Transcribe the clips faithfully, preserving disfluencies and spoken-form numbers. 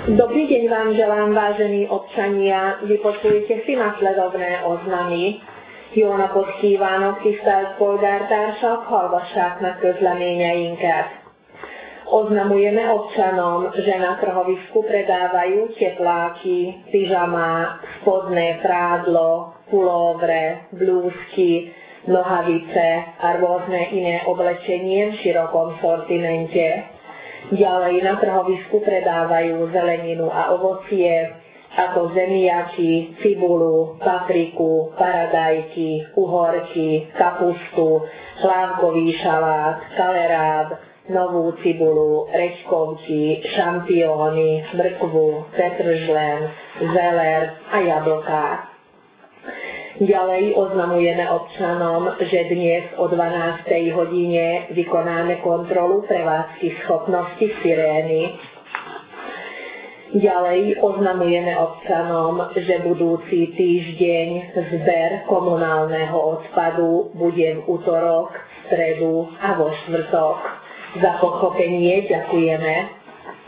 Dobrý deň vám želám, vážení občania. Vypočujte si nasledovné oznamy. Jó napot kívánok, tisztelt polgártársak, hallgassák közleményeinket. Oznamujeme občanom, že na trhovisku predávajú tepláky, pyžamá, spodné prádlo, pulóvre, blúzky, nohavice a rôzne iné oblečenie v širokom sortimente. Ďalej na trhovisku predávajú zeleninu a ovocie, ako zemiaky, cibulu, papriku, paradajky, uhorky, kapustu, hlávkový šalát, kaleráb, novú cibulu, rečkovky, šampióny, mrkvu, petržlen, zeler a jablká. Ďalej oznamujeme občanom, že dnes o dvanástej hodine vykonáme kontrolu prevádzky schopnosti sirény. Ďalej oznamujeme občanom, že budúci týždeň zber komunálneho odpadu bude v utorok, stredu a vo štvrtok. Za pochopenie ďakujeme.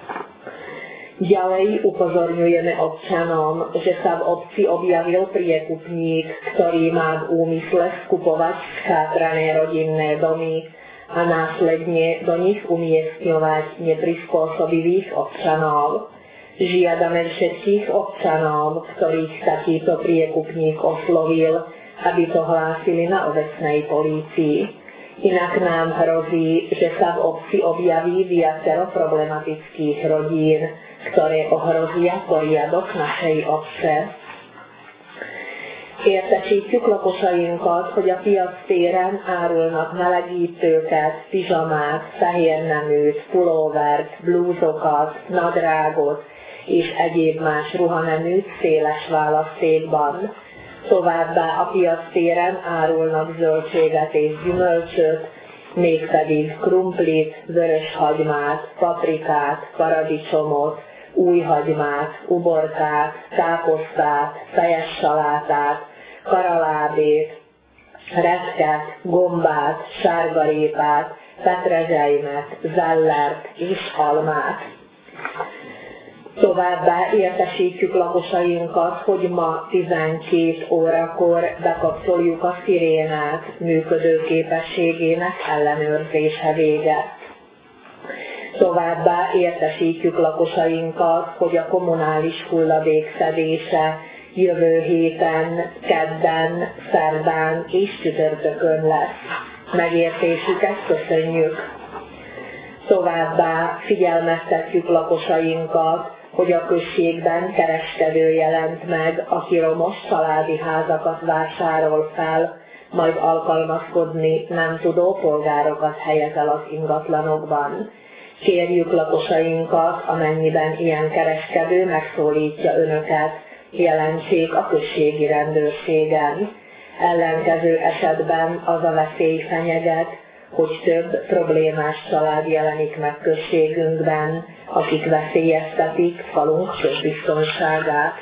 Ďalej upozorňujeme občanom, že sa v obci objavil priekupník, ktorý má v úmysle skupovať schátrané rodinné domy a následne do nich umiestňovať neprispôsobivých občanov. Žiadame všetkých občanov, ktorých takýto priekupník oslovil, aby to hlásili na obecnej polícii. Inak nám hrozí, že sa v obci objaví viacero problematických rodín, ktoré ohrozia poriadok našej obce. Értesítjük lakosainkat, hogy a piac téren árulnak melegítőket, pizsamát, fehérneműt, pulóvert, blúzokat, nadrágot és egyéb más ruhaneműt széles választékban. Továbbá a piac téren árulnak zöldséget és gyümölcsöt, mégpedig krumplit, vöröshagymát, paprikát, paradicsomot, újhagymát, uborkát, káposztát, fejes salátát, karalábét, retket, gombát, sárgarépát, petrezselymet, zellert és almát. Továbbá értesítjük lakosainkat, hogy ma tizenkét órakor bekapcsoljuk a szirénát, működőképességének ellenőrzése véget. Továbbá értesítjük lakosainkat, hogy a kommunális hulladékszedése jövő héten, kedden, szerdán és csütörtökön lesz. Megértésüket köszönjük. Továbbá figyelmeztetjük lakosainkat, hogy a községben kereskedő jelent meg, aki romos családi házakat vásárol fel, majd alkalmazkodni nem tudó polgárokat helyez el az ingatlanokban. Kérjük lakosainkat, amennyiben ilyen kereskedő megszólítja önöket, jelentsék a községi rendőrségen. Ellenkező esetben az a veszély fenyeget, hogy több problémás család jelenik meg községünkben, akik veszélyeztetik falunk közbiztonságát.